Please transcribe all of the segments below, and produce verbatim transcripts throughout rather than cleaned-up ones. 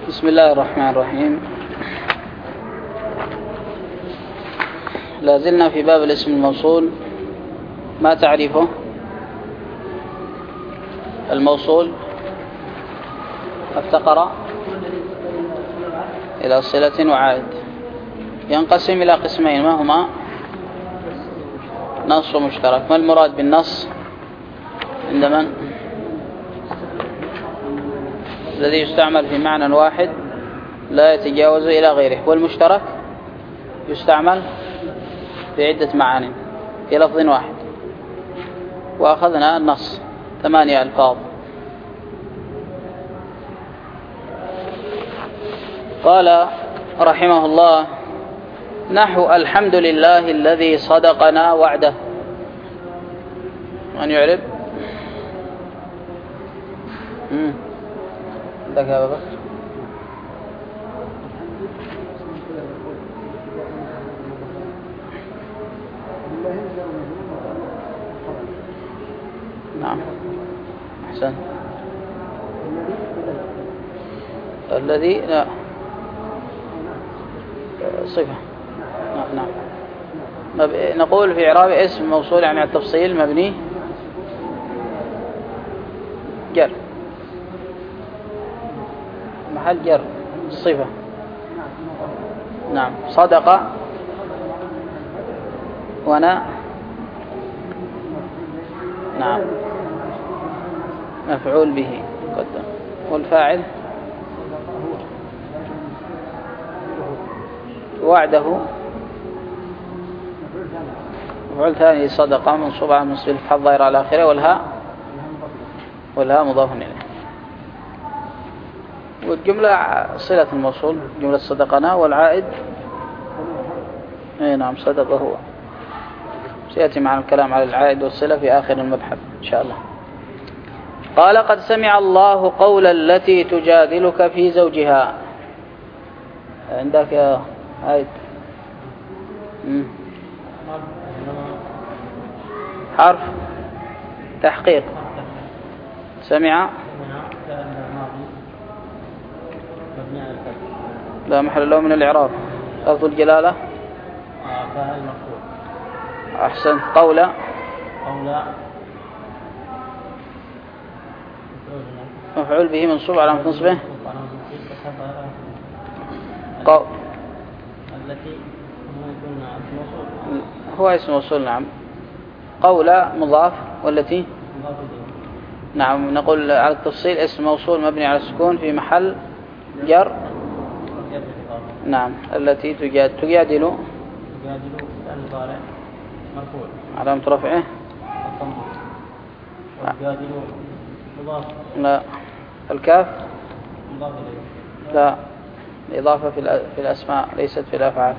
بسم الله الرحمن الرحيم. لازلنا في باب الاسم الموصول. ما تعريفه؟ الموصول افتقر إلى صلة وعائد، ينقسم إلى قسمين، ما هما؟ نص ومشترك. ما المراد بالنص عند من؟ الذي يستعمل في معنى واحد لا يتجاوز إلى غيره. والمشترك يستعمل في عدة معاني في لفظ واحد. وأخذنا النص ثمانية ألفاظ. قال رحمه الله: نحو الحمد لله الذي صدقنا وعده. من يعرب؟ امم عندك يا بابا؟ نعم أحسن. الذي لا صفة. نعم نعم. نقول في إعراب اسم موصول يعني التفصيل مبني جر، محل جر صفة. نعم. صدق وانا نعم مفعول به قدم. والفاعل وعده مفعول ثاني صدقة منصوب على منصب الفتحة الظاهرة على آخره. والهاء والهاء مضاف إليه. والجملة صلة الموصول جملة صدقنا، والعائد اي نعم صدق هو. سيأتي معنا الكلام على العائد والصلة في آخر المبحث إن شاء الله. قال: قد سمع الله قول التي تجادلك في زوجها. عندك يا عائد حرف تحقيق. سمع لا محل له من الإعراب. لفظ الجلالة أحسن. قولا مفعول به منصوب على نصبه. قول هو اسم موصول. نعم. قولا مضاف والتي نعم نقول على التفصيل اسم موصول مبني على السكون في محل جر. نعم. التي تجادل تجادل علامة رفعه لا. الكاف لا. الإضافة في الأسماء ليست في الأفعال.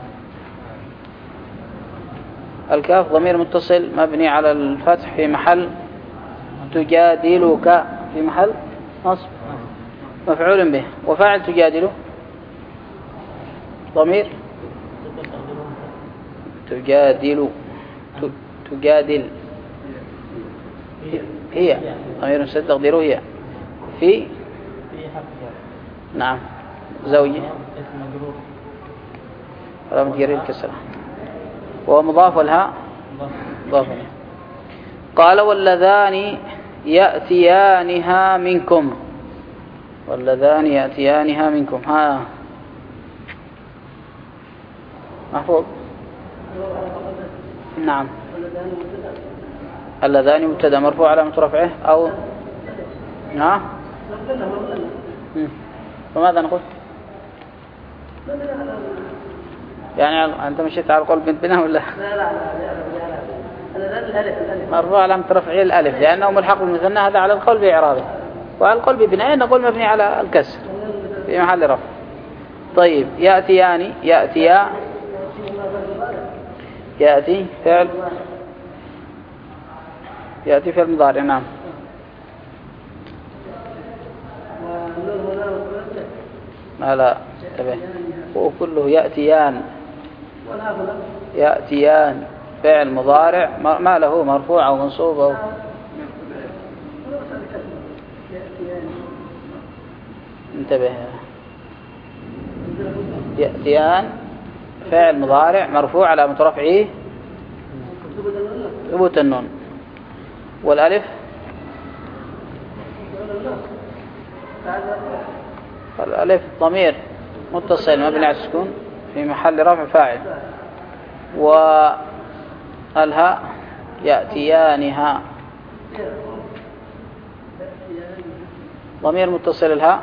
الكاف ضمير متصل مبني على الفتح في محل تجادلك في محل نصب مفعول به. وفاعل تجادل ضمير تجادل تجادل هي ضمير مستتر تقديره هي في نعم زوجي علامة جر الكسرة. وهو مضاف والهاء مضاف إليه. قال: واللذان يأتيانها منكم. واللذان يأتيانها منكم. ها محفوظ. نعم. اللذان مبتدا مرفوع علامة رفعه أو نعم. فماذا نقول؟ يعني أنت مشيت على القول بنت بنا ولا؟ لا لا لا. مرفوع علامة رفعه الألف لأنه ملحق بالمثنى. هذا على القول بإعرابه. وعلى القول ببناء نقول مبني على الكسر في محل رفع. طيب. يأتيان يأتيا يأتي فعل يأتي فعل مضارع. نعم. ما لا انتبه. هو كله يأتيان يأتيان فعل مضارع ما له مرفوع أو منصوب أو انتبه. يأتيان فعل مضارع مرفوع علامة رفعه ثبوت النون. والألف الألف ضمير متصل مبني على السكون في محل رفع فاعل. والهاء يأتيانها ضمير متصل الهاء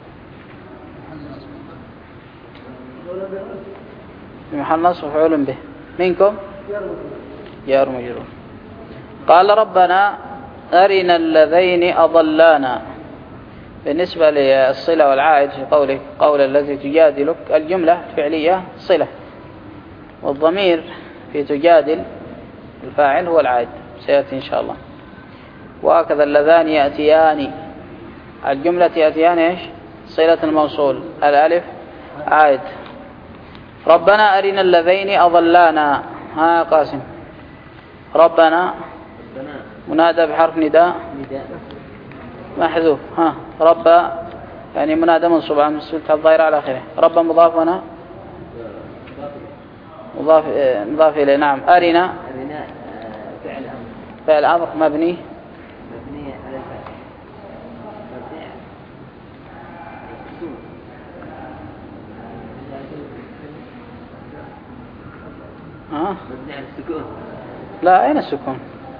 في محل نصب مفعول به. منكم جار مجرور. قال ربنا أرنا اللذين أضلانا. بالنسبة للصلة والعائد في قوله قول الذي تجادلك الجملة فعلية صلة، والضمير في تجادل الفاعل هو العائد سيأتي إن شاء الله. وهكذا اللذان يأتيان الجملة يأتيان إيش صلة الموصول الألف عائد. ربنا أرنا اللذين أضلانا. ها قاسم ربنا منادى بحرف نداء محذوف. ها رب يعني منادى منصوب عن مسلسل الظاهرة على آخره. رب مضاف هنا مضاف مضاف إليه. نعم. أرنا فعل أمر فعل أمر مبني مبني على الفتح مبني ها مبني على السكون. لا أين السكون؟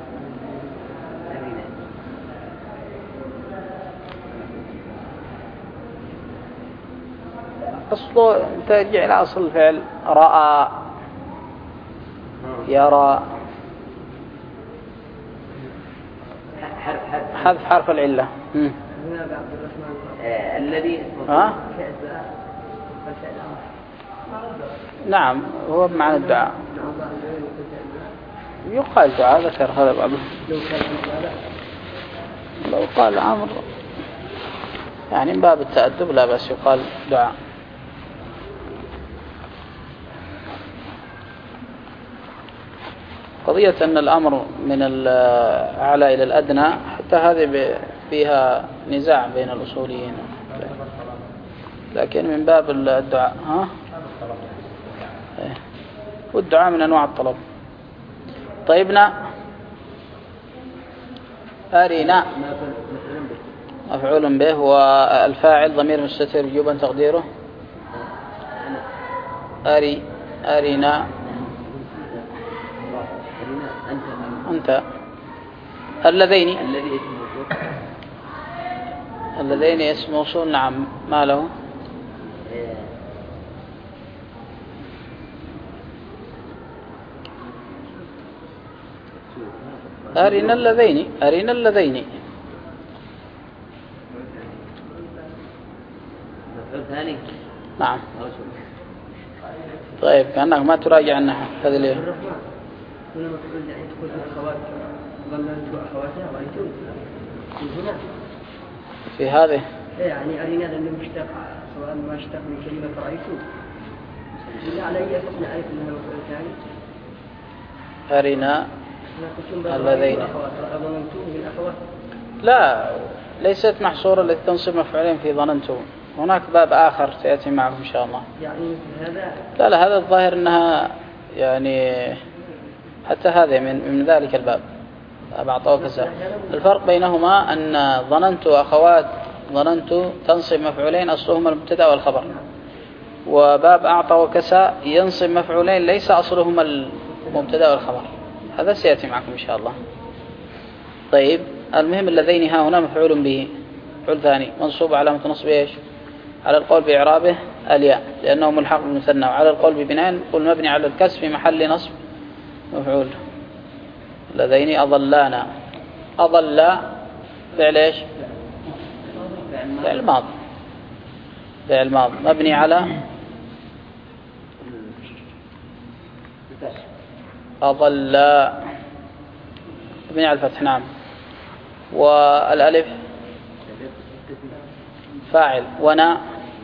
أصله ترجع إلى أصل الفعل رأى يرى. حذف حرف العلة. الذي ها نعم هو بمعنى الدعاء. يقال دعاء ذكر هذا بعضه. لو قال عمر يعني من باب التأدب لا بس يقال دعاء. قضية أن الأمر من الأعلى إلى الأدنى حتى هذه فيها نزاع بين الأصوليين، لكن من باب الدعاء. ها والدعاء من أنواع الطلب. طيبنا أرينا مفعول به والفاعل ضمير مستتر وجوبا تقديره أري أرينا أنت. اللذين اللذين اسم موصول. نعم. ما له أرنا اللذين أرنا اللذين ثاني. نعم. طيب كأنك ما تراجع النحو هذا اليوم. في هذه يعني أرينا لأنه مشتق سواء ما اشتق من كلمة رأيته بالله علي أصبحنا نعرف أنها المفعول الثاني. أرنا اللذين لا ليست محصورة للتنصيب مفعولين في ظننتم. هناك باب آخر سيأتي معكم إن شاء الله. يعني هذا لا لا هذا الظاهر أنها يعني حتى هذا من من ذلك الباب أعطاه كسر. الفرق بينهما أن ظننت أخوات ظننت تنصب مفعولين أصلهما المبتدأ والخبر، وباب أعطى وكسى ينصب مفعولين ليس أصلهما المبتدأ والخبر. هذا سيأتي معكم إن شاء الله. طيب المهم اللذين ها هنا مفعول به مفعول ثاني منصوب علامة نصب إيش على القول بإعرابه الياء لأنه ملحق بالمثنى، وعلى القول ببناء قل مبني على الكسر في محل نصب مفعول. اللذين أضلانا. أضل فعل إيش فعل ماض فعل ماض مبني على أضل مبني على الفتح. نعم. والألف فاعل ونا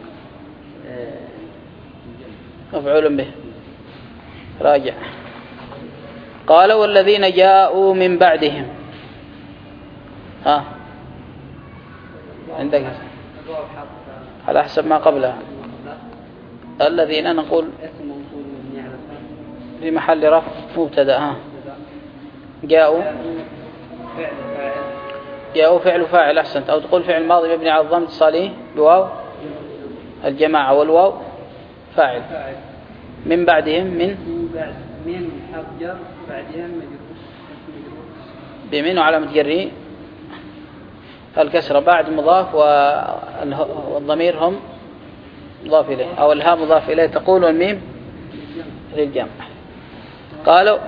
مفعول به. راجع. قال والذين جاءوا من بعدهم. ها عندك على حسب ما قبلها الذين نقول اسم موصول مبني على الفتح في محل رفع مبتدا. ها جاءوا فعل فاعل جاءوا فعل فاعل. أحسنت. أو تقول فعل ماضي مبني على الضم اتصاله بواو الجماعة والواو فاعل. فاعل من بعدهم من من بعد من حرف جر بعدها مجرور بمن وعلامة جره الكسرة بعد مضاف والضمير هم مضاف إليه أو الهاء مضاف إليه. تقول والميم للجمع. قالوا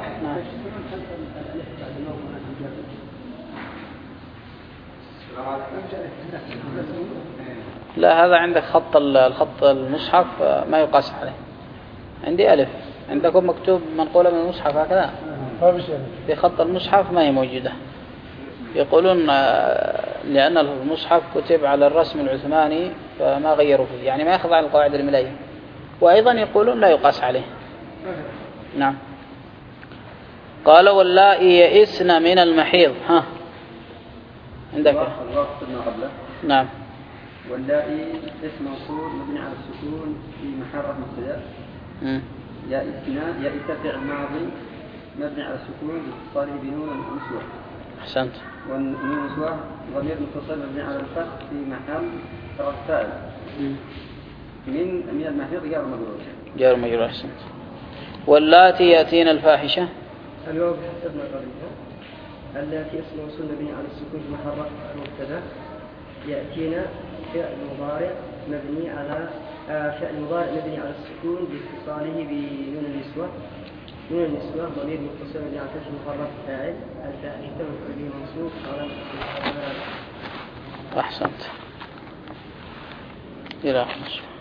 لا هذا عندك خط الخط المصحف ما يقاس عليه. عندي ألف، عندكم مكتوب منقولة من المصحف هكذا في خط المصحف ما هي موجودة. يقولون لأن المصحف كتب على الرسم العثماني فما غيروا فيه، يعني ما يخضع للقواعد الملائية. وأيضا يقولون لا يقاس عليه. نعم. قال واللائي يئسن من المحيض. ها عندك الوقت ما قبله. نعم. واللائي اسم موصول مبني على السكون في محل رفع مبتدا. يئسن يئس فعل ماضي مبني على السكون باتصاله بنون النسوة. أحسنت. والنون النسوة ضمير متصل مبني على الفتح في محل رفع فاعل. من من المحيض جار مجرور. جار مجرور. أحسنت. واللاتي يأتين الفاحشة. الواو بحسبنا قبلها. اللاتي اسم موصول مبني على السكون في محل رفع مبتدا. يأتينا فعل مضارع مبني على آه فعل مضارع مبني على السكون باتصاله بنون النسوة. نون النسوة ضمير متصل مبني على فتح مفرد فاعل. الفاحشة مفعول به منصوب على أحسنت. إلى آخر.